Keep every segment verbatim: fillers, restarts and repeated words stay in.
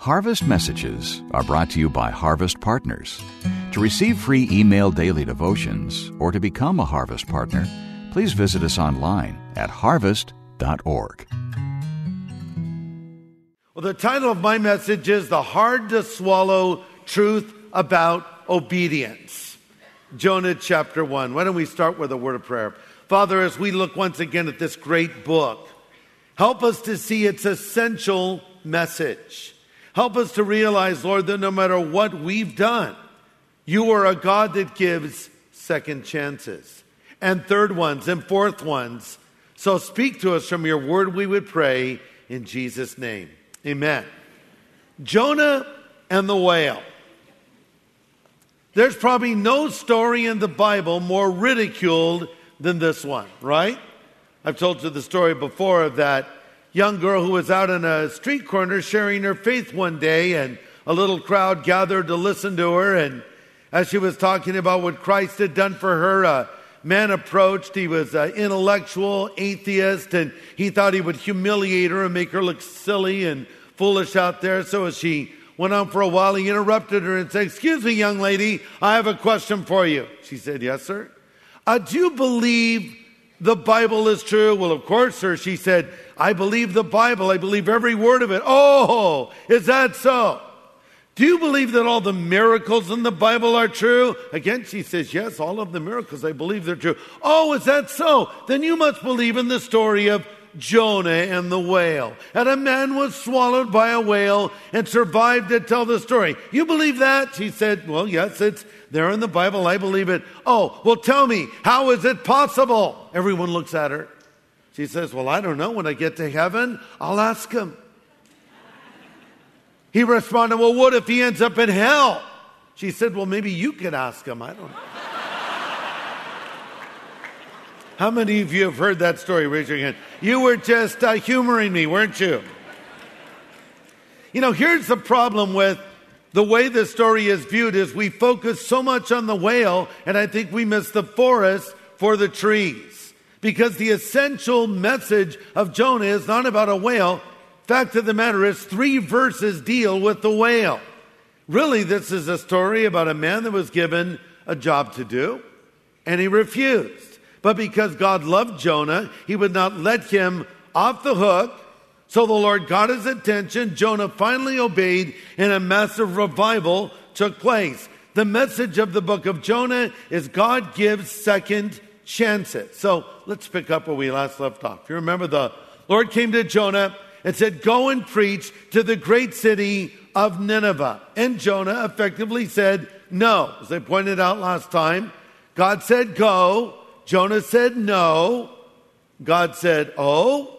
Harvest Messages are brought to you by Harvest Partners. To receive free email daily devotions or to become a Harvest Partner, please visit us online at harvest dot org. Well, the title of my message is The Hard-to-Swallow Truth About Obedience. Jonah chapter one. Why don't we start with a word of prayer? Father, as we look once again at this great book, help us to see its essential message. Help us to realize, Lord, that no matter what we've done, you are a God that gives second chances and third ones and fourth ones. So speak to us from your word, we would pray in Jesus' name. Amen. Jonah and the whale. There's probably no story in the Bible more ridiculed than this one, right? I've told you the story before of that young girl who was out in a street corner sharing her faith one day, and a little crowd gathered to listen to her. And as she was talking about what Christ had done for her, a man approached. He was an intellectual atheist, and he thought he would humiliate her and make her look silly and foolish out there. So as she went on for a while, he interrupted her and said, "Excuse me, young lady, I have a question for you." She said, "Yes, sir." Uh, do you believe the Bible is true? "Well, of course, sir." She said, "I believe the Bible. I believe every word of it." "Oh, is that so? Do you believe that all the miracles in the Bible are true?" Again, she says, "Yes, all of the miracles, I believe they're true." "Oh, is that so? Then you must believe in the story of Jonah and the whale. And a man was swallowed by a whale and survived to tell the story. You believe that?" She said, "Well, yes, it's there in the Bible. I believe it." "Oh, well, tell me, how is it possible?" Everyone looks at her. She says, "Well, I don't know. When I get to heaven, I'll ask him." He responded, "Well, what if he ends up in hell?" She said, "Well, maybe you could ask him. I don't know." How many of you have heard that story? Raise your hand. You were just uh, humoring me, weren't you? You know, here's the problem with the way the story is viewed is we focus so much on the whale, and I think we miss the forest for the trees. Because the essential message of Jonah is not about a whale. Fact of the matter is, three verses deal with the whale. Really, this is a story about a man that was given a job to do, and he refused. But because God loved Jonah, he would not let him off the hook. So the Lord got his attention. Jonah finally obeyed, and a massive revival took place. The message of the book of Jonah is God gives second chances. So let's pick up where we last left off. You remember the Lord came to Jonah and said, "Go and preach to the great city of Nineveh." And Jonah effectively said no. As I pointed out last time, God said go. Jonah said no. God said, oh.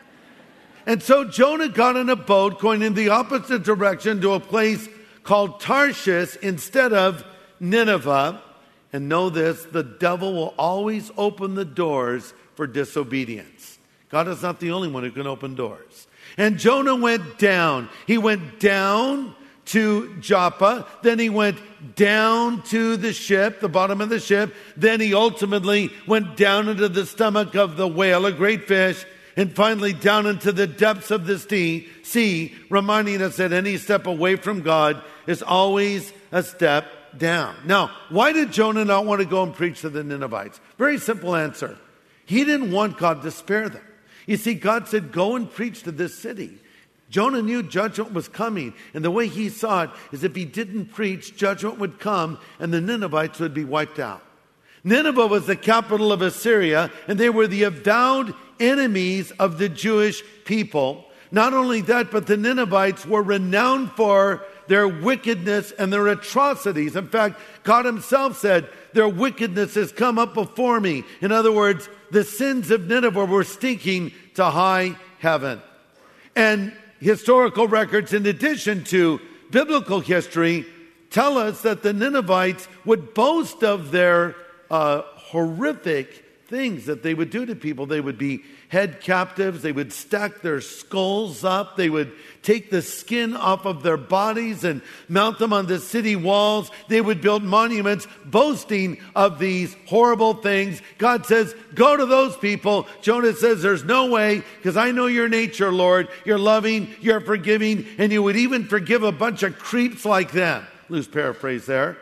And so Jonah got in a boat going in the opposite direction to a place called Tarshish instead of Nineveh. And know this, the devil will always open the doors for disobedience. God is not the only one who can open doors. And Jonah went down. He went down to Joppa. Then he went down to the ship, the bottom of the ship. Then he ultimately went down into the stomach of the whale, a great fish. And finally down into the depths of the sea, reminding us that any step away from God is always a step down. Now, why did Jonah not want to go and preach to the Ninevites? Very simple answer. He didn't want God to spare them. You see, God said, go and preach to this city. Jonah knew judgment was coming, and the way he saw it is if he didn't preach, judgment would come and the Ninevites would be wiped out. Nineveh was the capital of Assyria, and they were the avowed enemies of the Jewish people. Not only that, but the Ninevites were renowned for their wickedness and their atrocities. In fact, God himself said, their wickedness has come up before me. In other words, the sins of Nineveh were stinking to high heaven. And historical records, in addition to biblical history, tell us that the Ninevites would boast of their uh, horrific things that they would do to people. They would be head captives. They would stack their skulls up. They would take the skin off of their bodies and mount them on the city walls. They would build monuments boasting of these horrible things. God says, go to those people. Jonah says, there's no way, because I know your nature, Lord. You're loving, you're forgiving, and you would even forgive a bunch of creeps like them. Loose paraphrase there.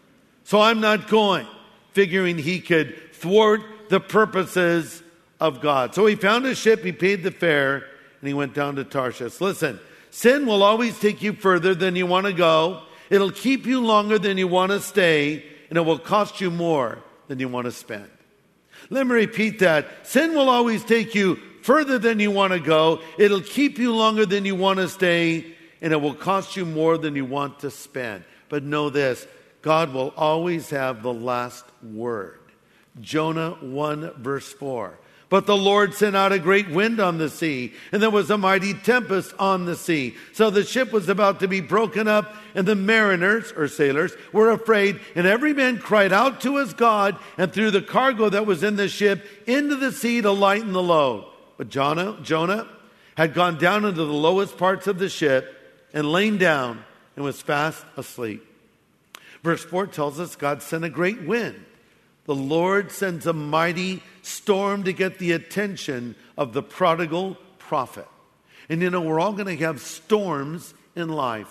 So I'm not going, figuring he could thwart the purposes of God. So he found a ship, he paid the fare, and he went down to Tarshish. Listen, sin will always take you further than you want to go. It'll keep you longer than you want to stay, and it will cost you more than you want to spend. Let me repeat that. Sin will always take you further than you want to go. It'll keep you longer than you want to stay, and it will cost you more than you want to spend. But know this, God will always have the last word. Jonah one verse four. But the Lord sent out a great wind on the sea, and there was a mighty tempest on the sea. So the ship was about to be broken up, and the mariners, or sailors, were afraid, and every man cried out to his God, and threw the cargo that was in the ship into the sea to lighten the load. But Jonah, Jonah had gone down into the lowest parts of the ship, and lain down, and was fast asleep. Verse four tells us God sent a great wind. The Lord sends a mighty storm to get the attention of the prodigal prophet. And you know, we're all going to have storms in life.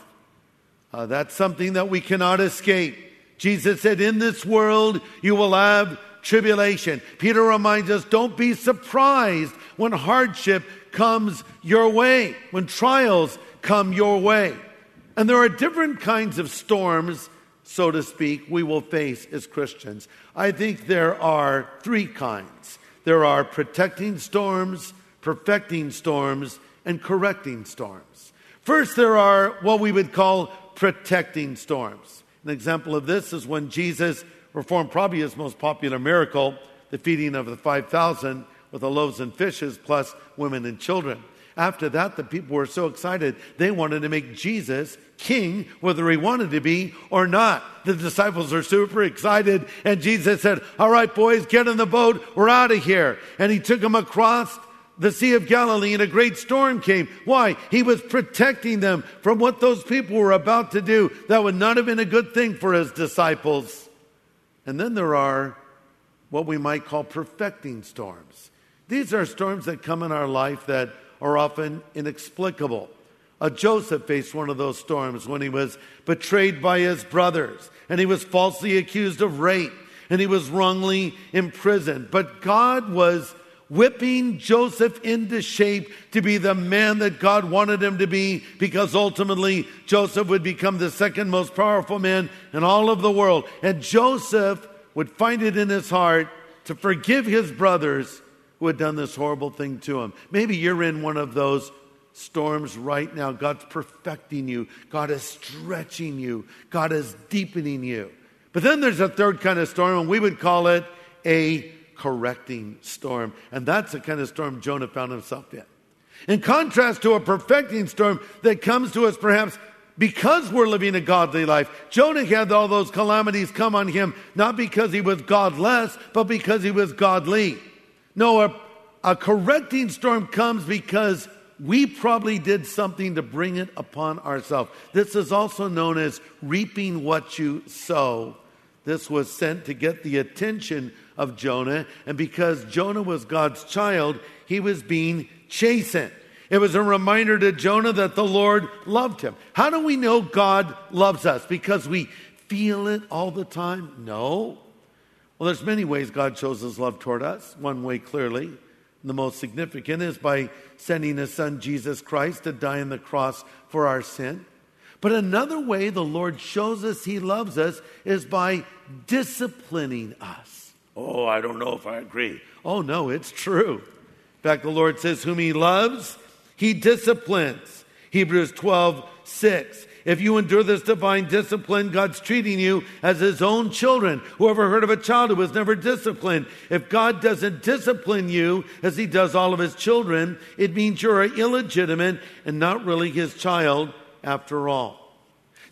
Uh, that's something that we cannot escape. Jesus said, in this world you will have tribulation. Peter reminds us, don't be surprised when hardship comes your way, when trials come your way. And there are different kinds of storms, so to speak, we will face as Christians. I think there are three kinds. There are protecting storms, perfecting storms, and correcting storms. First, there are what we would call protecting storms. An example of this is when Jesus performed probably his most popular miracle, the feeding of the five thousand with the loaves and fishes, plus women and children. After that, the people were so excited, they wanted to make Jesus king, whether he wanted to be or not. The disciples are super excited, and Jesus said, all right, boys, get in the boat, we're out of here. And he took them across the Sea of Galilee, and a great storm came. Why? He was protecting them from what those people were about to do. That would not have been a good thing for his disciples. And then there are what we might call perfecting storms. These are storms that come in our life that are often inexplicable. Uh, Joseph faced one of those storms when he was betrayed by his brothers, and he was falsely accused of rape, and he was wrongly imprisoned. But God was whipping Joseph into shape to be the man that God wanted him to be, because ultimately Joseph would become the second most powerful man in all of the world. And Joseph would find it in his heart to forgive his brothers who had done this horrible thing to him. Maybe you're in one of those storms right now. God's perfecting you. God is stretching you. God is deepening you. But then there's a third kind of storm, and we would call it a correcting storm. And that's the kind of storm Jonah found himself in. In contrast to a perfecting storm that comes to us perhaps because we're living a godly life, Jonah had all those calamities come on him, not because he was godless, but because he was godly. No, a, a correcting storm comes because we probably did something to bring it upon ourselves. This is also known as reaping what you sow. This was sent to get the attention of Jonah, and because Jonah was God's child, he was being chastened. It was a reminder to Jonah that the Lord loved him. How do we know God loves us? Because we feel it all the time? No. Well, there's many ways God shows his love toward us. One way clearly, the most significant, is by sending his son Jesus Christ to die on the cross for our sin. But another way the Lord shows us he loves us is by disciplining us. Oh, I don't know if I agree. Oh, no, it's true. In fact, the Lord says, whom he loves, he disciplines. Hebrews twelve six. If you endure this divine discipline, God's treating you as his own children. Whoever heard of a child who was never disciplined? If God doesn't discipline you as he does all of his children, it means you're illegitimate and not really his child after all.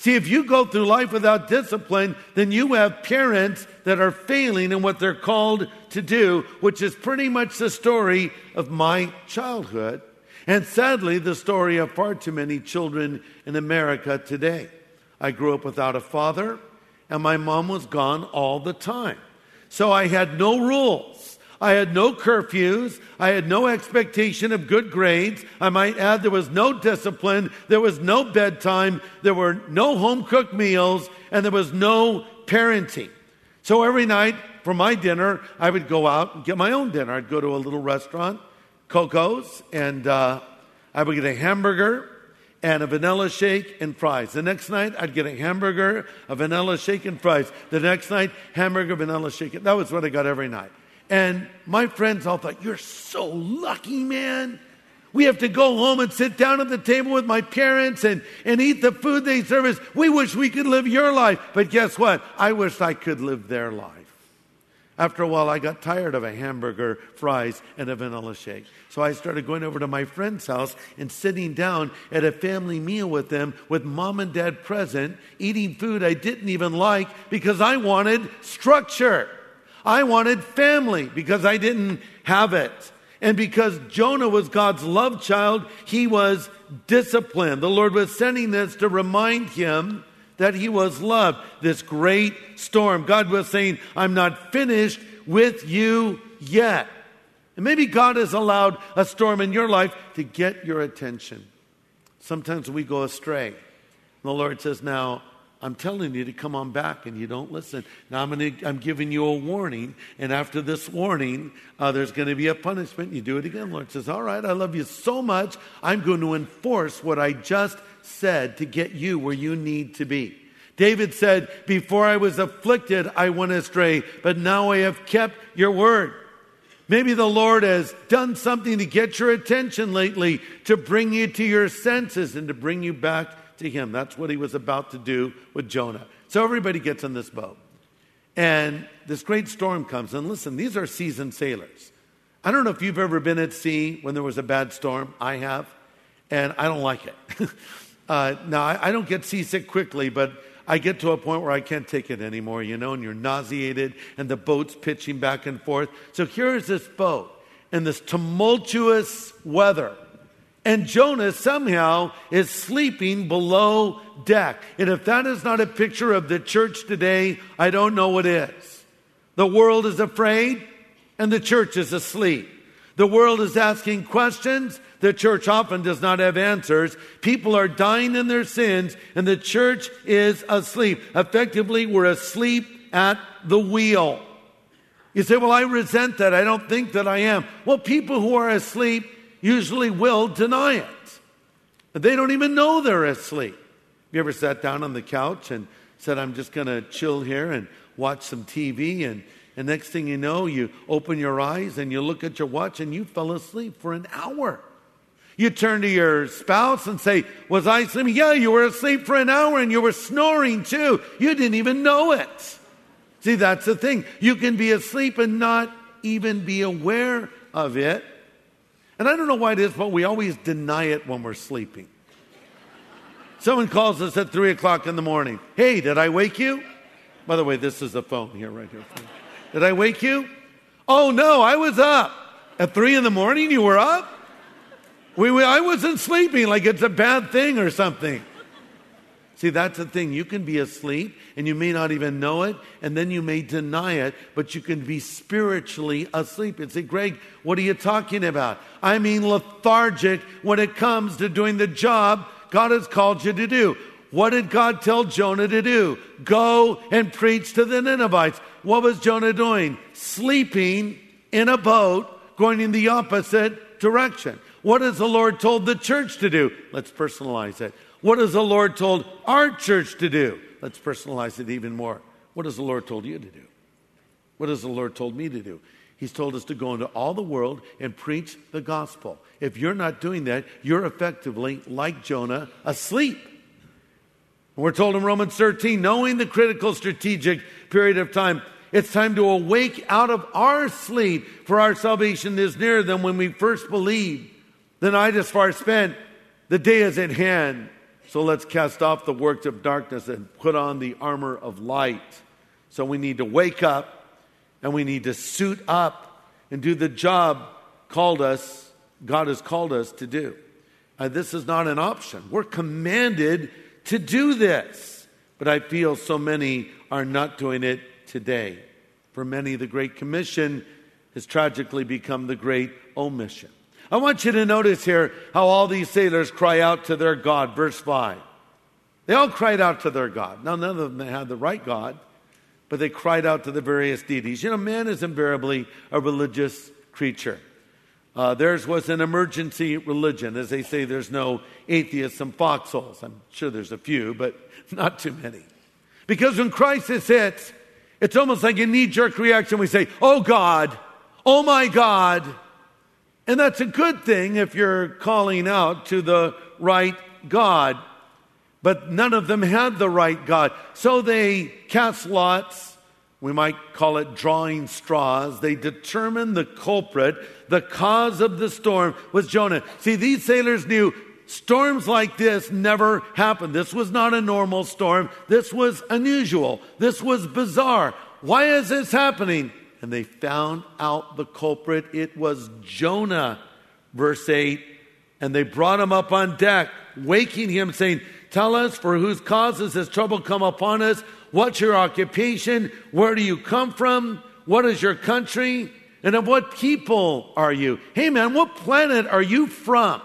See, if you go through life without discipline, then you have parents that are failing in what they're called to do, which is pretty much the story of my childhood. And sadly, the story of far too many children in America today. I grew up without a father, and my mom was gone all the time. So I had no rules. I had no curfews. I had no expectation of good grades. I might add there was no discipline. There was no bedtime. There were no home-cooked meals. And there was no parenting. So every night for my dinner, I would go out and get my own dinner. I'd go to a little restaurant, Coco's, and uh, I would get a hamburger and a vanilla shake and fries. The next night, I'd get a hamburger, a vanilla shake and fries. The next night, hamburger, vanilla shake. That was what I got every night. And my friends all thought, you're so lucky, man. We have to go home and sit down at the table with my parents and, and eat the food they serve us. We wish we could live your life. But guess what? I wish I could live their life. After a while, I got tired of a hamburger, fries, and a vanilla shake. So I started going over to my friend's house and sitting down at a family meal with them, with mom and dad present, eating food I didn't even like because I wanted structure. I wanted family because I didn't have it. And because Jonah was God's love child, he was disciplined. The Lord was sending this to remind him that he was loved. This great storm. God was saying, I'm not finished with you yet. And maybe God has allowed a storm in your life to get your attention. Sometimes we go astray. And the Lord says, now, I'm telling you to come on back, and you don't listen. Now I'm, gonna, I'm giving you a warning, and after this warning, uh, there's going to be a punishment. You do it again. The Lord says, all right, I love you so much, I'm going to enforce what I just said to get you where you need to be. David said, before I was afflicted, I went astray, but now I have kept your word. Maybe the Lord has done something to get your attention lately, to bring you to your senses and to bring you back to him. That's what he was about to do with Jonah. So everybody gets in this boat. And this great storm comes. And listen, these are seasoned sailors. I don't know if you've ever been at sea when there was a bad storm. I have. And I don't like it. uh, now, I, I don't get seasick quickly, but I get to a point where I can't take it anymore, you know, and you're nauseated and the boat's pitching back and forth. So here's this boat in this tumultuous weather. And Jonah somehow is sleeping below deck. And if that is not a picture of the church today, I don't know what is. The world is afraid and the church is asleep. The world is asking questions. The church often does not have answers. People are dying in their sins and the church is asleep. Effectively, we're asleep at the wheel. You say, well, I resent that. I don't think that I am. Well, people who are asleep usually will deny it. They don't even know they're asleep. You ever sat down on the couch and said, I'm just going to chill here and watch some T V, and, and next thing you know, you open your eyes and you look at your watch and you fell asleep for an hour. You turn to your spouse and say, was I sleeping? Yeah, you were asleep for an hour and you were snoring too. You didn't even know it. See, that's the thing. You can be asleep and not even be aware of it. And I don't know why it is, but we always deny it when we're sleeping. Someone calls us at three o'clock in the morning. Hey, did I wake you? By the way, this is the phone here, right here. Did I wake you? Oh, no, I was up. At three in the morning, you were up? We, we, I wasn't sleeping like it's a bad thing or something. See, that's the thing. You can be asleep and you may not even know it, and then you may deny it, but you can be spiritually asleep and say, Greg, what are you talking about? I mean lethargic when it comes to doing the job God has called you to do. What did God tell Jonah to do? Go and preach to the Ninevites. What was Jonah doing? Sleeping in a boat, going in the opposite direction. What has the Lord told the church to do? Let's personalize it. What has the Lord told our church to do? Let's personalize it even more. What has the Lord told you to do? What has the Lord told me to do? He's told us to go into all the world and preach the gospel. If you're not doing that, you're effectively, like Jonah, asleep. We're told in Romans thirteen, knowing the critical strategic period of time, it's time to awake out of our sleep, for our salvation is nearer than when we first believed. The night is far spent, the day is at hand. So let's cast off the works of darkness and put on the armor of light. So we need to wake up and we need to suit up and do the job called us, God has called us to do. Uh, this is not an option. We're commanded to do this. But I feel so many are not doing it today. For many, the Great Commission has tragically become the Great Omission. I want you to notice here how all these sailors cry out to their God. Verse five. They all cried out to their God. Now, none of them had the right God, but they cried out to the various deities. You know, man is invariably a religious creature. Uh, theirs was an emergency religion. As they say, there's no atheists and foxholes. I'm sure there's a few, but not too many. Because when crisis hits, it's almost like a knee-jerk reaction. We say, oh God, oh my God. And that's a good thing if you're calling out to the right God. But none of them had the right God. So they cast lots. We might call it drawing straws. They determined the culprit. The cause of the storm was Jonah. See, these sailors knew storms like this never happened. This was not a normal storm. This was unusual. This was bizarre. Why is this happening? And they found out the culprit. It was Jonah. Verse eight. And they brought him up on deck, waking him, saying, tell us, for whose cause has this trouble come upon us? What's your occupation? Where do you come from? What is your country? And of what people are you? Hey man, what planet are you from?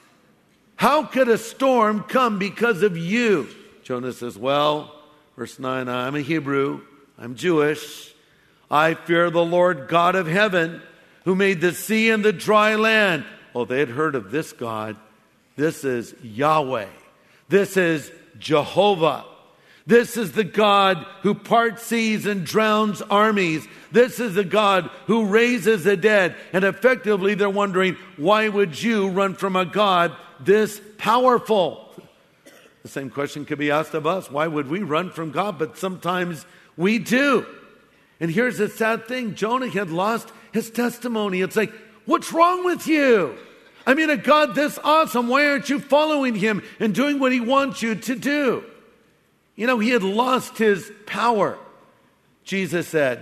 How could a storm come because of you? Jonah says, well, verse nine, I'm a Hebrew. I'm Jewish. I fear the Lord God of heaven, who made the sea and the dry land. Oh, they had heard of this God. This is Yahweh. This is Jehovah. This is the God who parts seas and drowns armies. This is the God who raises the dead. And effectively, they're wondering, why would you run from a God this powerful? The same question could be asked of us. Why would we run from God? But sometimes we do. And here's the sad thing. Jonah had lost his testimony. It's like, what's wrong with you? I mean, a God this awesome, why aren't you following him and doing what he wants you to do? You know, he had lost his power. Jesus said,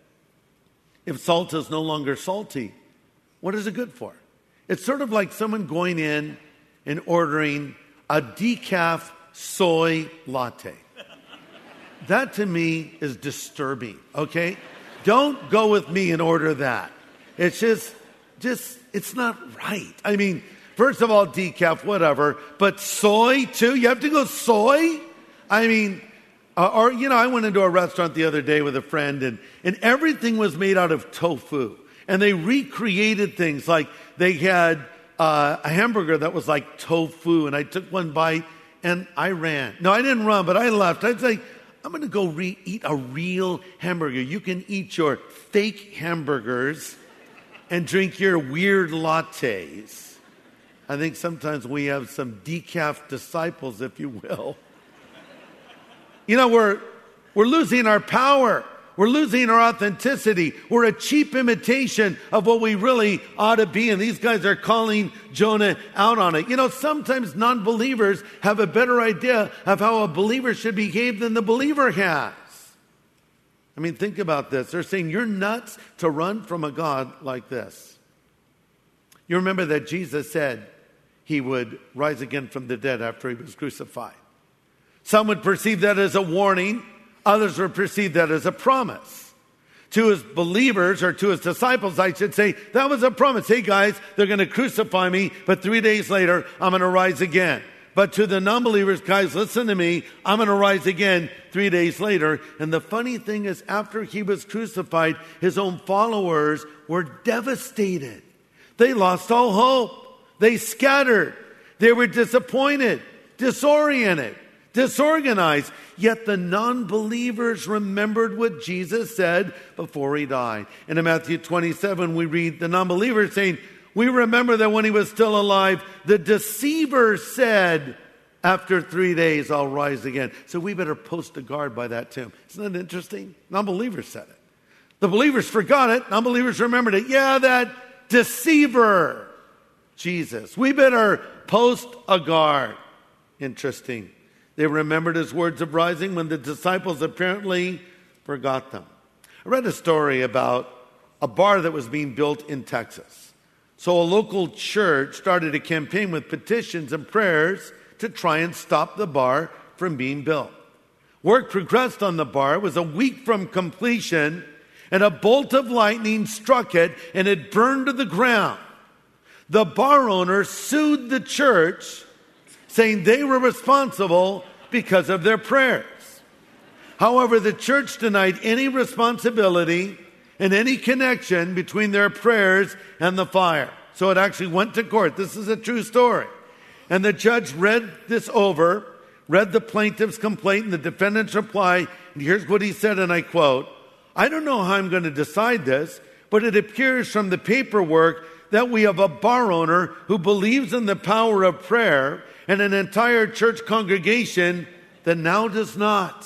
if salt is no longer salty, what is it good for? It's sort of like someone going in and ordering a decaf soy latte. That to me is disturbing, okay? Don't go with me and order that. It's just, just, it's not right. I mean, first of all, decaf, whatever, but soy too? You have to go soy? I mean, uh, or, you know, I went into a restaurant the other day with a friend and, and everything was made out of tofu. And they recreated things like they had uh, a hamburger that was like tofu. And I took one bite and I ran. No, I didn't run, but I left. I was like, I'm going to go re- eat a real hamburger. You can eat your fake hamburgers and drink your weird lattes. I think sometimes we have some decaf disciples, if you will. You know, we're we're losing our power. We're losing our authenticity. We're a cheap imitation of what we really ought to be. And these guys are calling Jonah out on it. You know, sometimes non-believers have a better idea of how a believer should behave than the believer has. I mean, think about this. They're saying, you're nuts to run from a God like this. You remember that Jesus said he would rise again from the dead after he was crucified. Some would perceive that as a warning. Others would perceive that as a promise. To his believers, or to his disciples, I should say, that was a promise. Hey guys, they're going to crucify me, but three days later, I'm going to rise again. But to the non-believers, guys, listen to me. I'm going to rise again three days later. And the funny thing is, after he was crucified, his own followers were devastated. They lost all hope. They scattered. They were disappointed, disoriented, disorganized. Yet the non-believers remembered what Jesus said before he died. And in Matthew twenty-seven, we read the non-believers saying, we remember that when he was still alive, the deceiver said, after three days, I'll rise again. So we better post a guard by that tomb. Isn't that interesting? Non-believers said it. The believers forgot it. Non-believers remembered it. Yeah, that deceiver, Jesus. We better post a guard. Interesting. They remembered his words of rising when the disciples apparently forgot them. I read a story about a bar that was being built in Texas. So a local church started a campaign with petitions and prayers to try and stop the bar from being built. Work progressed on the bar. It was a week from completion, and a bolt of lightning struck it, and it burned to the ground. The bar owner sued the church, saying they were responsible because of their prayers. However, the church denied any responsibility and any connection between their prayers and the fire. So it actually went to court. This is a true story. And the judge read this over, read the plaintiff's complaint and the defendant's reply, and here's what he said, and I quote, "I don't know how I'm going to decide this, but it appears from the paperwork that we have a bar owner who believes in the power of prayer and an entire church congregation that now does not."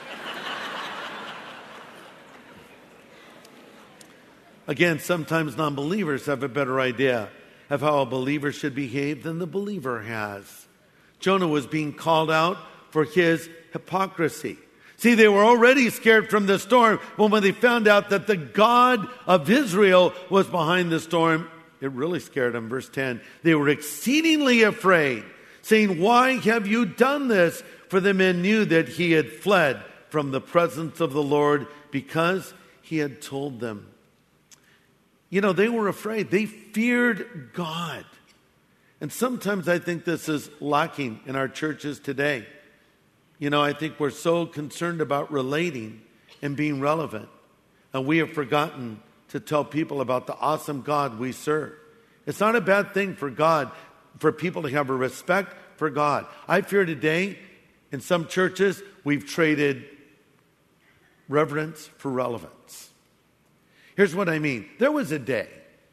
Again, sometimes non-believers have a better idea of how a believer should behave than the believer has. Jonah was being called out for his hypocrisy. See, they were already scared from the storm, but when they found out that the God of Israel was behind the storm, it really scared them. Verse ten, they were exceedingly afraid, saying, "Why have you done this?" For the men knew that he had fled from the presence of the Lord because he had told them. You know, they were afraid. They feared God. And sometimes I think this is lacking in our churches today. You know, I think we're so concerned about relating and being relevant, and we have forgotten to tell people about the awesome God we serve. It's not a bad thing for God, for people to have a respect for God. I fear today, in some churches, we've traded reverence for relevance. Here's what I mean. There was a day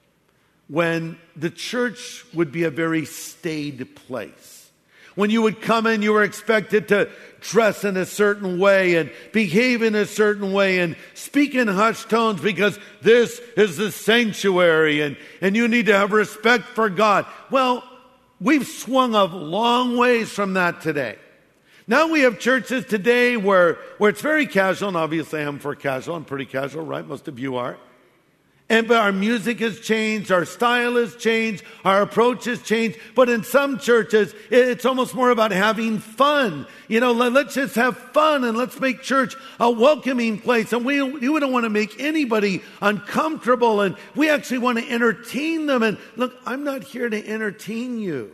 when the church would be a very staid place. When you would come in, you were expected to dress in a certain way and behave in a certain way and speak in hushed tones because this is the sanctuary and, and you need to have respect for God. Well, we've swung a long ways from that today. Now we have churches today where, where it's very casual, and obviously I'm for casual. I'm pretty casual, right? Most of you are. And but our music has changed, our style has changed, our approach has changed. But in some churches, it's almost more about having fun. You know, let's just have fun and let's make church a welcoming place. And we, we don't want to make anybody uncomfortable. And we actually want to entertain them. And look, I'm not here to entertain you.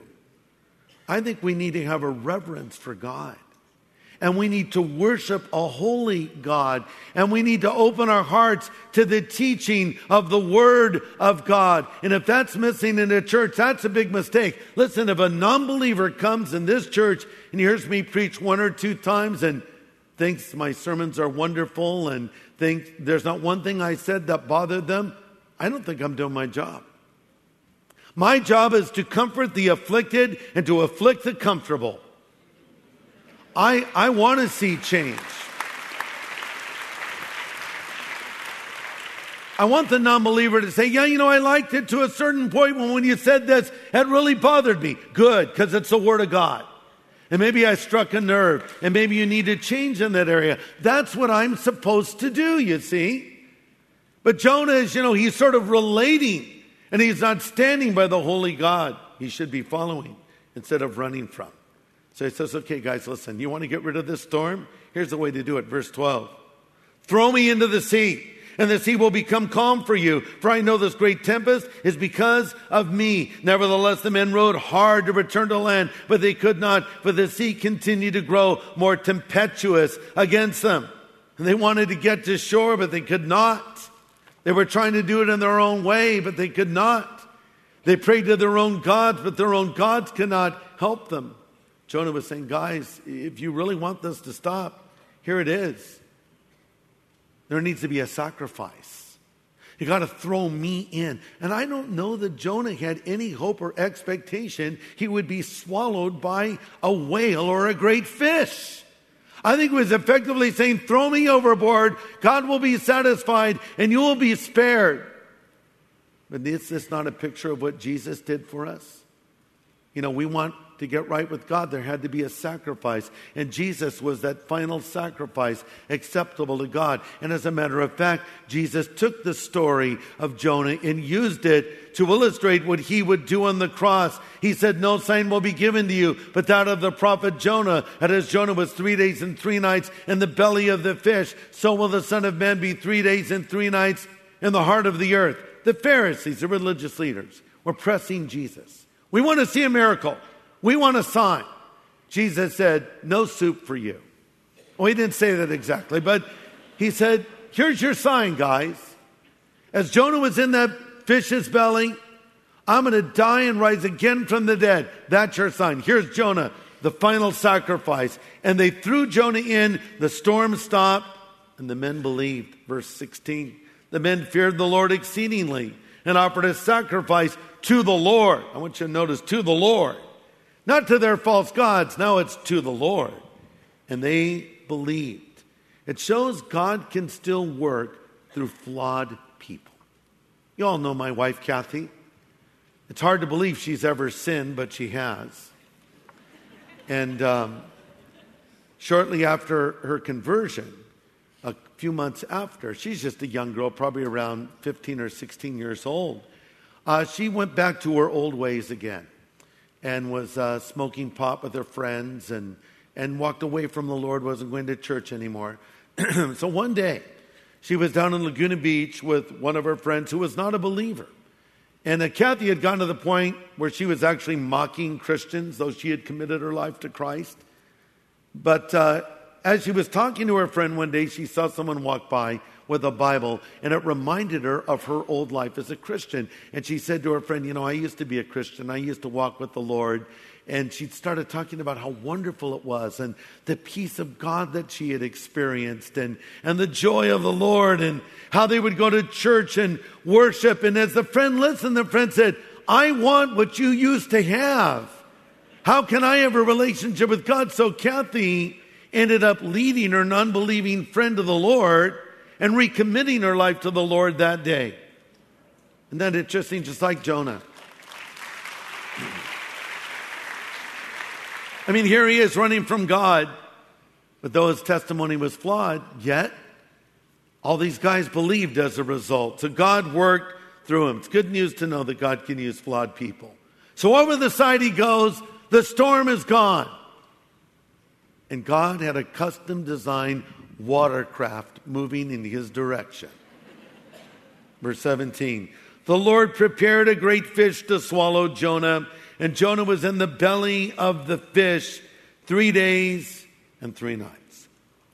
I think we need to have a reverence for God. And we need to worship a holy God. And we need to open our hearts to the teaching of the Word of God. And if that's missing in a church, that's a big mistake. Listen, if a non-believer comes in this church and hears me preach one or two times and thinks my sermons are wonderful and thinks there's not one thing I said that bothered them, I don't think I'm doing my job. My job is to comfort the afflicted and to afflict the comfortable. I, I want to see change. I want the non-believer to say, yeah, you know, I liked it to a certain point when when you said this, it really bothered me. Good, because it's the Word of God. And maybe I struck a nerve, and maybe you need to change in that area. That's what I'm supposed to do, you see. But Jonah is, you know, he's sort of relating, and he's not standing by the holy God he should be following instead of running from. So he says, okay, guys, listen, you want to get rid of this storm? Here's the way to do it. Verse twelve. Throw me into the sea, and the sea will become calm for you. For I know this great tempest is because of me. Nevertheless, the men rowed hard to return to land, but they could not, for the sea continued to grow more tempestuous against them. And they wanted to get to shore, but they could not. They were trying to do it in their own way, but they could not. They prayed to their own gods, but their own gods could not help them. Jonah was saying, guys, if you really want this to stop, here it is. There needs to be a sacrifice. You got to throw me in. And I don't know that Jonah had any hope or expectation he would be swallowed by a whale or a great fish. I think he was effectively saying, throw me overboard, God will be satisfied, and you will be spared. But is this not a picture of what Jesus did for us? You know, we want to get right with God, there had to be a sacrifice. And Jesus was that final sacrifice acceptable to God. And as a matter of fact, Jesus took the story of Jonah and used it to illustrate what he would do on the cross. He said, no sign will be given to you but that of the prophet Jonah. And as Jonah was three days and three nights in the belly of the fish, so will the Son of Man be three days and three nights in the heart of the earth. The Pharisees, the religious leaders, were pressing Jesus. We want to see a miracle. We want a sign. Jesus said, no soup for you. Well, he didn't say that exactly, but he said, here's your sign, guys. As Jonah was in that fish's belly, I'm going to die and rise again from the dead. That's your sign. Here's Jonah, the final sacrifice. And they threw Jonah in. The storm stopped, and the men believed. Verse sixteen, the men feared the Lord exceedingly and offered a sacrifice to the Lord. I want you to notice, to the Lord. Not to their false gods. Now it's to the Lord. And they believed. It shows God can still work through flawed people. You all know my wife, Kathy. It's hard to believe she's ever sinned, but she has. And um, shortly after her conversion, a few months after, she's just a young girl, probably around fifteen or sixteen years old. Uh, she went back to her old ways again and was uh, smoking pot with her friends and, and walked away from the Lord, wasn't going to church anymore. So one day, she was down in Laguna Beach with one of her friends who was not a believer. And uh, Kathy had gotten to the point where she was actually mocking Christians, though she had committed her life to Christ. But uh, as she was talking to her friend one day, she saw someone walk by with a Bible, and it reminded her of her old life as a Christian. And she said to her friend, you know, I used to be a Christian. I used to walk with the Lord. And she started talking about how wonderful it was and the peace of God that she had experienced and, and the joy of the Lord and how they would go to church and worship. And as the friend listened, the friend said, I want what you used to have. How can I have a relationship with God? So Kathy ended up leading her non-believing friend to the Lord and recommitting her life to the Lord that day. Isn't that interesting? Just like Jonah. I mean, here he is running from God, but though his testimony was flawed, yet all these guys believed as a result. So God worked through him. It's good news to know that God can use flawed people. So over the side he goes, the storm is gone. And God had a custom designed watercraft moving in his direction. Verse seventeen, the Lord prepared a great fish to swallow Jonah, and Jonah was in the belly of the fish three days and three nights.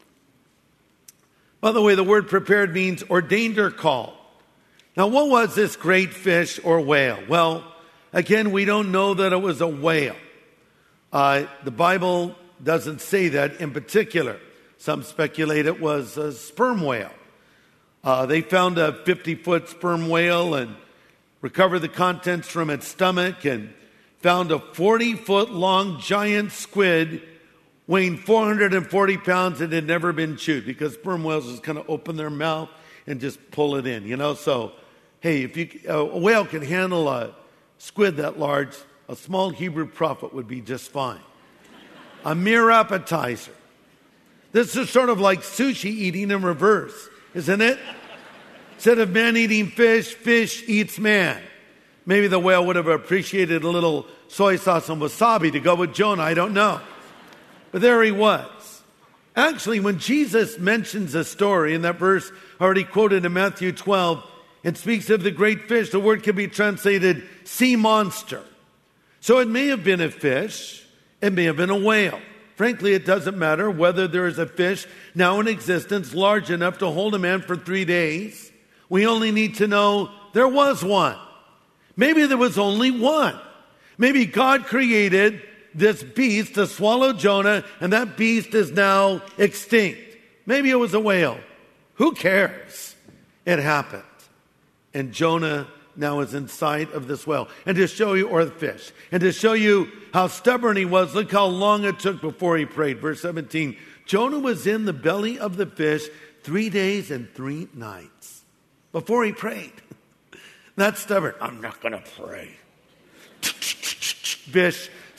By the way, the word prepared means ordained or called. Now, what was this great fish or whale? Well, again, we don't know that it was a whale. Uh, the Bible doesn't say that in particular. Some speculate it was a sperm whale. Uh, they found a fifty-foot sperm whale and recovered the contents from its stomach and found a forty-foot long giant squid weighing four hundred forty pounds that had never been chewed, because sperm whales just kind of open their mouth and just pull it in, you know. So, hey, if you, a whale can handle a squid that large, a small Hebrew prophet would be just fine. A mere appetizer. This is sort of like sushi eating in reverse, isn't it? Instead of man eating fish, fish eats man. Maybe the whale would have appreciated a little soy sauce and wasabi to go with Jonah. I don't know. But there he was. Actually, when Jesus mentions a story in that verse already quoted in Matthew twelve, it speaks of the great fish. The word can be translated sea monster. So it may have been a fish. It may have been a whale. Frankly, it doesn't matter whether there is a fish now in existence large enough to hold a man for three days. We only need to know there was one. Maybe there was only one. Maybe God created this beast to swallow Jonah, and that beast is now extinct. Maybe it was a whale. Who cares? It happened. And Jonah now is inside of this whale. And to show you, or the fish, and to show you how stubborn he was, look how long it took before he prayed. Verse seventeen, Jonah was in the belly of the fish three days and three nights before he prayed. That's stubborn. I'm not going to pray. Fish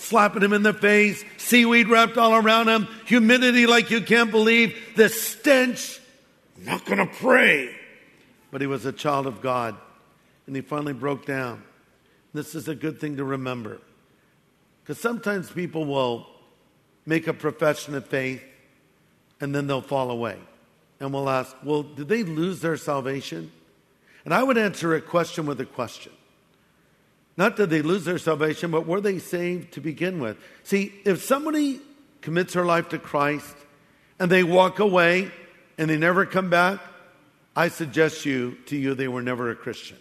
slapping him in the face, seaweed wrapped all around him, humidity like you can't believe, the stench. I'm not going to pray. But he was a child of God, and he finally broke down. This is a good thing to remember, because sometimes people will make a profession of faith, and then they'll fall away. And we'll ask, well, did they lose their salvation? And I would answer a question with a question. Not did they lose their salvation, but were they saved to begin with? See, if somebody commits their life to Christ and they walk away and they never come back, I suggest you to you they were never a Christian.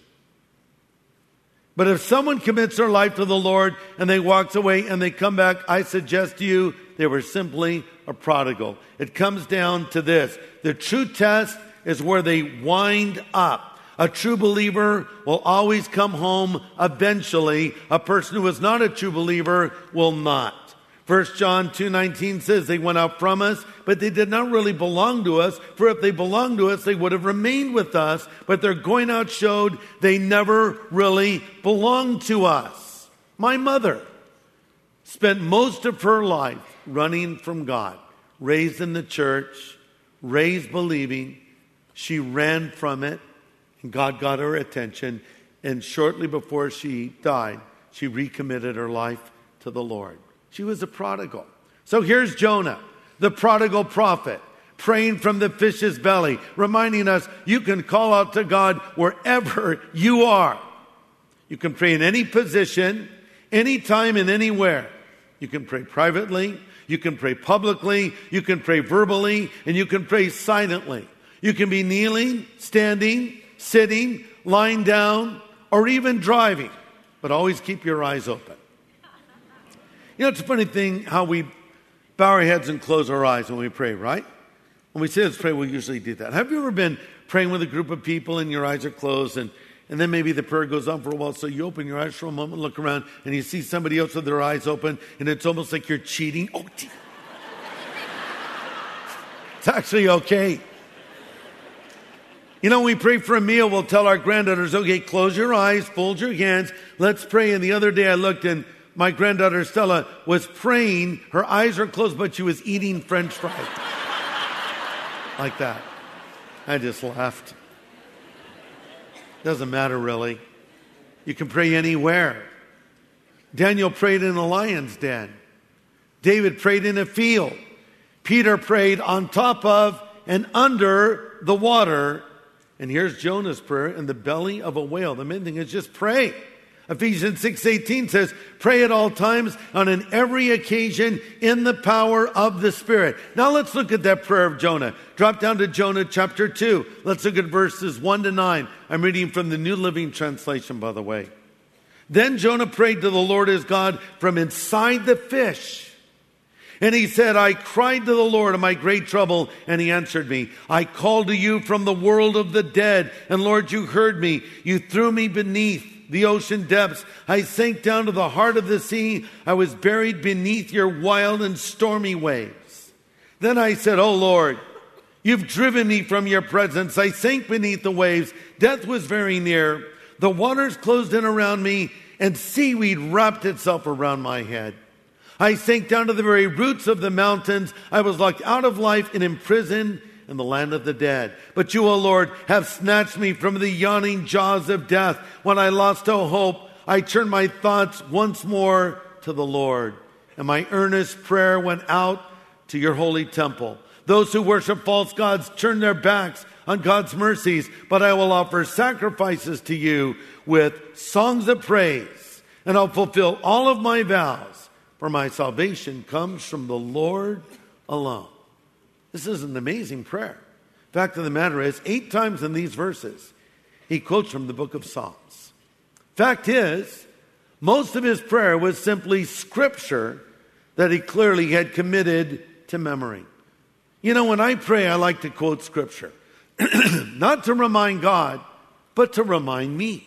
But if someone commits their life to the Lord and they walks away and they come back, I suggest to you they were simply a prodigal. It comes down to this. The true test is where they wind up. A true believer will always come home eventually. A person who is not a true believer will not. First John two nineteen says they went out from us, but they did not really belong to us. For if they belonged to us, they would have remained with us. But their going out showed they never really belonged to us. My mother spent most of her life running from God. Raised in the church, raised believing. She ran from it. And God got her attention, and shortly before she died, she recommitted her life to the Lord. She was a prodigal. So here's Jonah, the prodigal prophet, praying from the fish's belly, reminding us you can call out to God wherever you are. You can pray in any position, anytime and anywhere. You can pray privately, you can pray publicly, you can pray verbally, and you can pray silently. You can be kneeling, standing, sitting, lying down, or even driving. But always keep your eyes open. You know, it's a funny thing how we bow our heads and close our eyes when we pray, right? When we say let's pray, we usually do that. Have you ever been praying with a group of people and your eyes are closed, and, and then maybe the prayer goes on for a while, so you open your eyes for a moment, look around, and you see somebody else with their eyes open, and it's almost like you're cheating. Oh, gee. It's actually okay. You know, when we pray for a meal, we'll tell our granddaughters, okay, close your eyes, fold your hands, let's pray. And the other day I looked and my granddaughter Stella was praying. Her eyes are closed, but she was eating French fries. Like that. I just laughed. Doesn't matter really. You can pray anywhere. Daniel prayed in a lion's den. David prayed in a field. Peter prayed on top of and under the water. And here's Jonah's prayer in the belly of a whale. The main thing is just pray. Ephesians six eighteen says, pray at all times and on every occasion in the power of the Spirit. Now let's look at that prayer of Jonah. Drop down to Jonah chapter two. Let's look at verses one to nine. I'm reading from the New Living Translation, by the way. Then Jonah prayed to the Lord his God from inside the fish. And he said, I cried to the Lord in my great trouble, and he answered me. I called to you from the world of the dead, and Lord, you heard me. You threw me beneath the ocean depths. I sank down to the heart of the sea. I was buried beneath your wild and stormy waves. Then I said, oh Lord, you've driven me from your presence. I sank beneath the waves. Death was very near. The waters closed in around me, and seaweed wrapped itself around my head. I sank down to the very roots of the mountains. I was locked out of life and imprisoned in the land of the dead. But you, O Lord, have snatched me from the yawning jaws of death. When I lost all hope, I turned my thoughts once more to the Lord. And my earnest prayer went out to your holy temple. Those who worship false gods turn their backs on God's mercies, but I will offer sacrifices to you with songs of praise, and I'll fulfill all of my vows. For my salvation comes from the Lord alone. This is an amazing prayer. Fact of the matter is, eight times in these verses, he quotes from the book of Psalms. Fact is, most of his prayer was simply scripture that he clearly had committed to memory. You know, when I pray, I like to quote scripture. Not to remind God, but to remind me.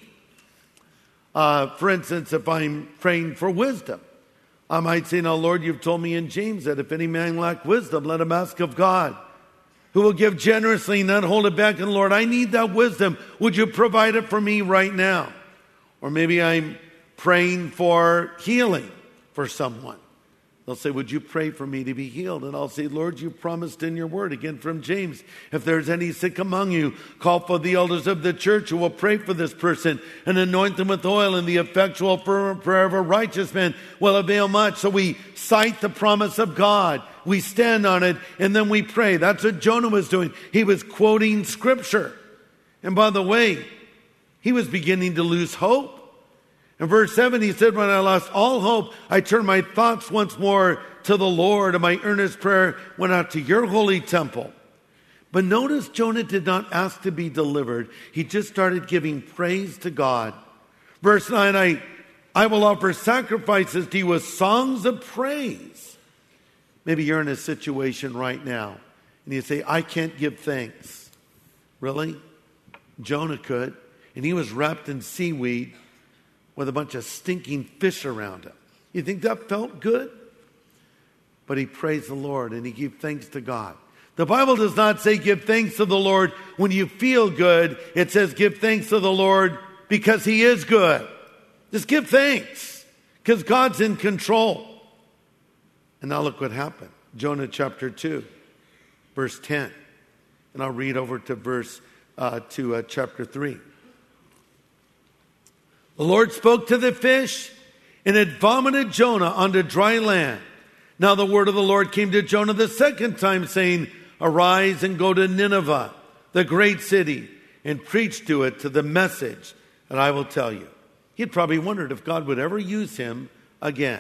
Uh, for instance, if I'm praying for wisdom, I might say, now, Lord, you've told me in James that if any man lack wisdom, let him ask of God, who will give generously and not hold it back. And Lord, I need that wisdom. Would you provide it for me right now? Or maybe I'm praying for healing for someone. They'll say, would you pray for me to be healed? And I'll say, Lord, you promised in your word, again from James, if there's any sick among you, call for the elders of the church who will pray for this person and anoint them with oil, and the effectual fervent prayer of a righteous man will avail much. So we cite the promise of God, we stand on it, and then we pray. That's what Jonah was doing. He was quoting scripture. And by the way, he was beginning to lose hope. In verse seven, he said, when I lost all hope, I turned my thoughts once more to the Lord, and my earnest prayer went out to your holy temple. But notice Jonah did not ask to be delivered. He just started giving praise to God. Verse nine, I, I will offer sacrifices to you with songs of praise. Maybe you're in a situation right now, and you say, I can't give thanks. Really? Jonah could, and he was wrapped in seaweed with a bunch of stinking fish around him. You think that felt good? But he praised the Lord and he gave thanks to God. The Bible does not say give thanks to the Lord when you feel good. It says give thanks to the Lord because he is good. Just give thanks because God's in control. And now look what happened. Jonah chapter two, verse ten. And I'll read over to verse uh, to uh, chapter three. The Lord spoke to the fish, and it vomited Jonah onto dry land. Now the word of the Lord came to Jonah the second time, saying, arise and go to Nineveh, the great city, and preach to it to the message that I will tell you. He'd probably wondered if God would ever use him again.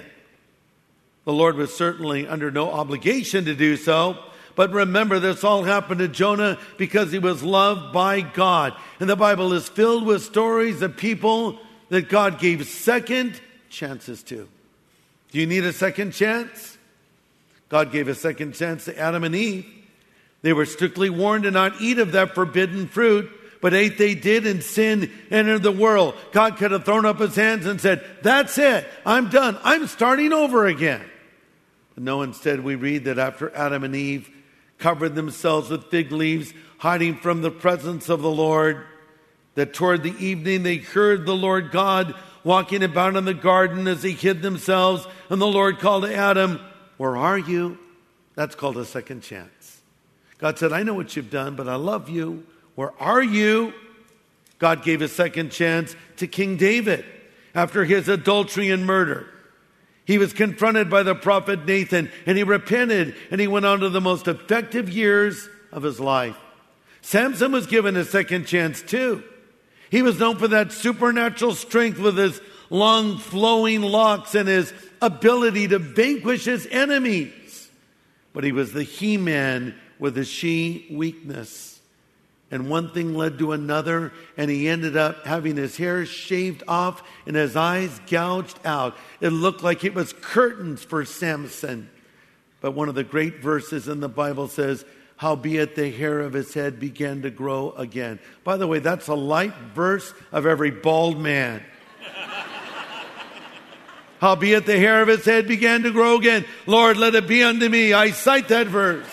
The Lord was certainly under no obligation to do so. But remember, this all happened to Jonah because he was loved by God. And the Bible is filled with stories of people that God gave second chances to. Do you need a second chance? God gave a second chance to Adam and Eve. They were strictly warned to not eat of that forbidden fruit, but ate they did, and sin entered the world. God could have thrown up his hands and said, that's it, I'm done, I'm starting over again. But no, instead we read that after Adam and Eve covered themselves with fig leaves, hiding from the presence of the Lord, that toward the evening they heard the Lord God walking about in the garden as they hid themselves. And the Lord called to Adam, where are you? That's called a second chance. God said, I know what you've done, but I love you. Where are you? God gave a second chance to King David after his adultery and murder. He was confronted by the prophet Nathan, and he repented, and he went on to the most effective years of his life. Samson was given a second chance too. He was known for that supernatural strength with his long flowing locks and his ability to vanquish his enemies. But he was the he-man with a she weakness. And one thing led to another, and he ended up having his hair shaved off and his eyes gouged out. It looked like it was curtains for Samson. But one of the great verses in the Bible says, howbeit the hair of his head began to grow again. By the way, that's a light verse of every bald man. Howbeit the hair of his head began to grow again. Lord, let it be unto me. I cite that verse.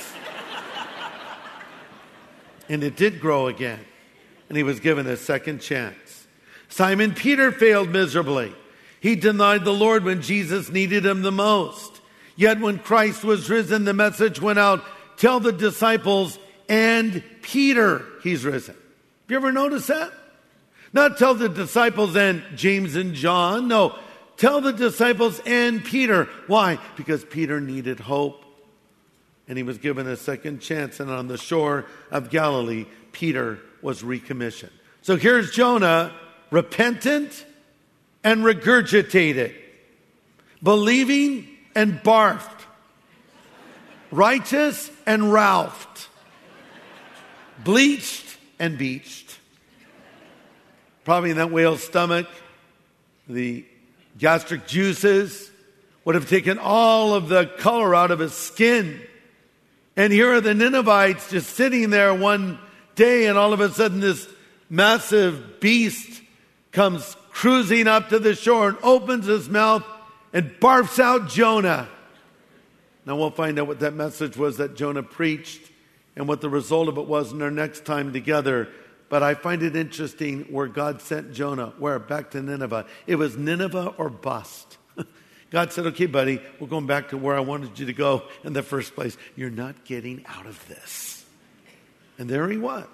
And it did grow again. And he was given a second chance. Simon Peter failed miserably. He denied the Lord when Jesus needed him the most. Yet when Christ was risen, the message went out, tell the disciples and Peter he's risen. Have you ever noticed that? Not tell the disciples and James and John. No, tell the disciples and Peter. Why? Because Peter needed hope. And he was given a second chance. And on the shore of Galilee, Peter was recommissioned. So here's Jonah, repentant and regurgitated, believing and barfed, righteous and ralphed, bleached and beached. Probably in that whale's stomach, the gastric juices would have taken all of the color out of his skin. And here are the Ninevites just sitting there one day, and all of a sudden this massive beast comes cruising up to the shore and opens his mouth and barfs out Jonah. Now we'll find out what that message was that Jonah preached and what the result of it was in our next time together. But I find it interesting where God sent Jonah. Where? Back to Nineveh. It was Nineveh or bust. God said, okay, buddy, we're going back to where I wanted you to go in the first place. You're not getting out of this. And there he was.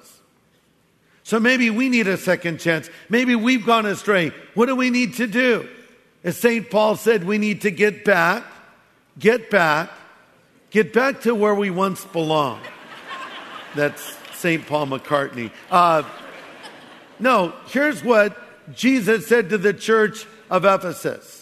So maybe we need a second chance. Maybe we've gone astray. What do we need to do? As Saint Paul said, we need to get back, get back, get back to where we once belonged. That's Saint Paul McCartney. Uh, no, here's what Jesus said to the church of Ephesus.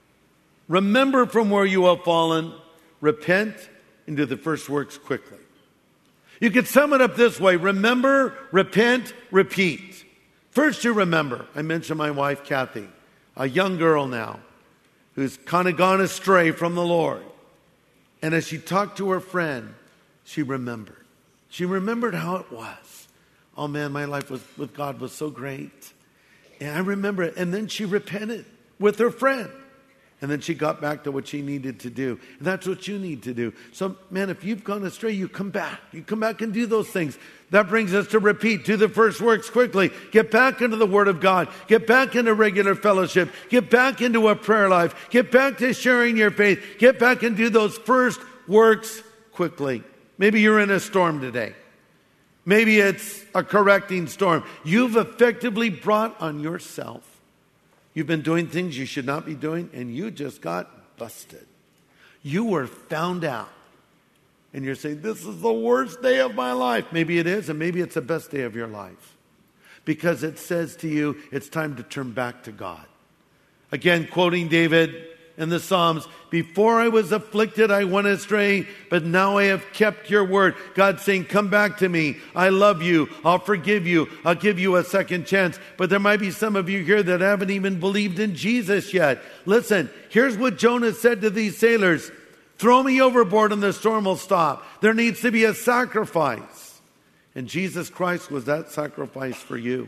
Remember from where you have fallen, repent, and do the first works quickly. You could sum it up this way. Remember, repent, repeat. First, you remember. I mentioned my wife, Kathy, a young girl now, who's kind of gone astray from the Lord. And as she talked to her friend, she remembered. She remembered how it was. Oh man, my life was, with God was so great. And I remember it. And then she repented with her friend. And then she got back to what she needed to do. And that's what you need to do. So, man, if you've gone astray, you come back. You come back and do those things. That brings us to repeat. Do the first works quickly. Get back into the Word of God. Get back into regular fellowship. Get back into a prayer life. Get back to sharing your faith. Get back and do those first works quickly. Maybe you're in a storm today. Maybe it's a correcting storm. You've effectively brought on yourself. You've been doing things you should not be doing, and you just got busted. You were found out. And you're saying, this is the worst day of my life. Maybe it is, and maybe it's the best day of your life. Because it says to you, it's time to turn back to God. Again, quoting David in the Psalms, before I was afflicted, I went astray, but now I have kept your word. God saying, come back to me. I love you. I'll forgive you. I'll give you a second chance. But there might be some of you here that haven't even believed in Jesus yet. Listen, here's what Jonah said to these sailors. Throw me overboard and the storm will stop. There needs to be a sacrifice. And Jesus Christ was that sacrifice for you.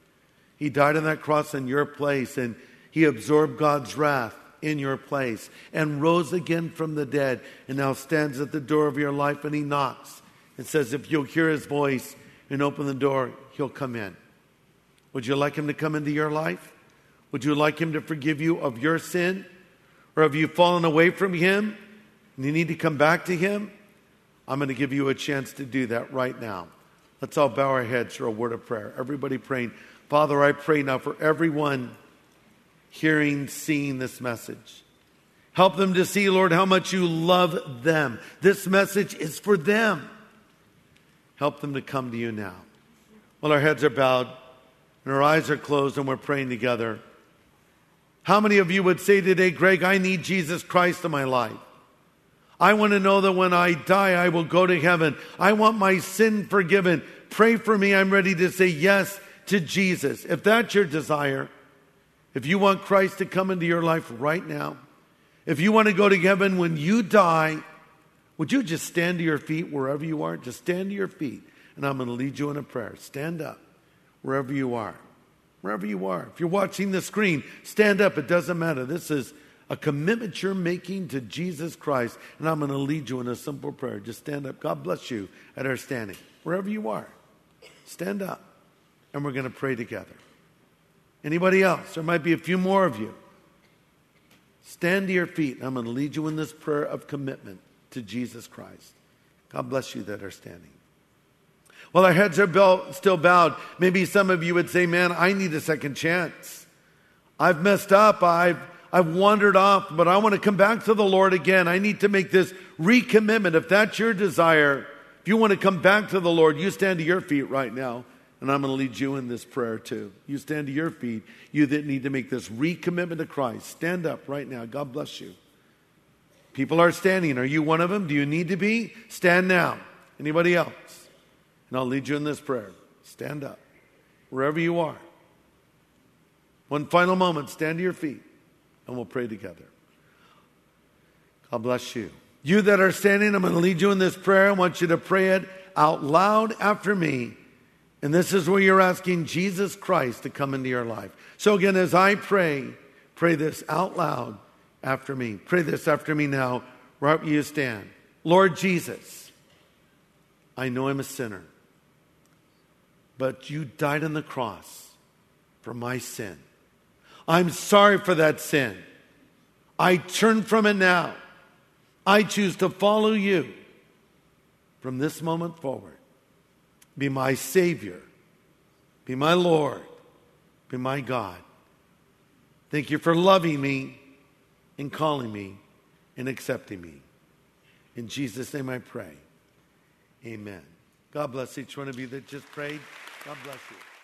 He died on that cross in your place, and he absorbed God's wrath in your place and rose again from the dead and now stands at the door of your life, and he knocks and says, if you'll hear his voice and open the door, he'll come in. Would you like him to come into your life? Would you like him to forgive you of your sin? Or have you fallen away from him and you need to come back to him? I'm going to give you a chance to do that right now. Let's all bow our heads for a word of prayer. Everybody praying. Father, I pray now for everyone hearing, seeing this message. Help them to see, Lord, how much you love them. This message is for them. Help them to come to you now. While our heads are bowed and our eyes are closed and we're praying together, how many of you would say today, Greg, I need Jesus Christ in my life. I want to know that when I die, I will go to heaven. I want my sin forgiven. Pray for me. I'm ready to say yes to Jesus. If that's your desire, if you want Christ to come into your life right now, if you want to go to heaven when you die, would you just stand to your feet wherever you are? Just stand to your feet, and I'm going to lead you in a prayer. Stand up wherever you are. Wherever you are. If you're watching the screen, stand up. It doesn't matter. This is a commitment you're making to Jesus Christ, and I'm going to lead you in a simple prayer. Just stand up. God bless you at our standing. Wherever you are, stand up, and we're going to pray together. Anybody else? There might be a few more of you. Stand to your feet. I'm going to lead you in this prayer of commitment to Jesus Christ. God bless you that are standing. While our heads are bow- still bowed, maybe some of you would say, man, I need a second chance. I've messed up. I've, I've wandered off, but I want to come back to the Lord again. I need to make this recommitment. If that's your desire, if you want to come back to the Lord, you stand to your feet right now. And I'm going to lead you in this prayer too. You stand to your feet. You that need to make this recommitment to Christ. Stand up right now. God bless you. People are standing. Are you one of them? Do you need to be? Stand now. Anybody else? And I'll lead you in this prayer. Stand up. Wherever you are. One final moment. Stand to your feet. And we'll pray together. God bless you. You that are standing, I'm going to lead you in this prayer. I want you to pray it out loud after me. And this is where you're asking Jesus Christ to come into your life. So again, as I pray, pray this out loud after me. Pray this after me now, right where you stand. Lord Jesus, I know I'm a sinner, but you died on the cross for my sin. I'm sorry for that sin. I turn from it now. I choose to follow you from this moment forward. Be my Savior. Be my Lord. Be my God. Thank you for loving me and calling me and accepting me. In Jesus' name I pray. Amen. God bless each one of you that just prayed. God bless you.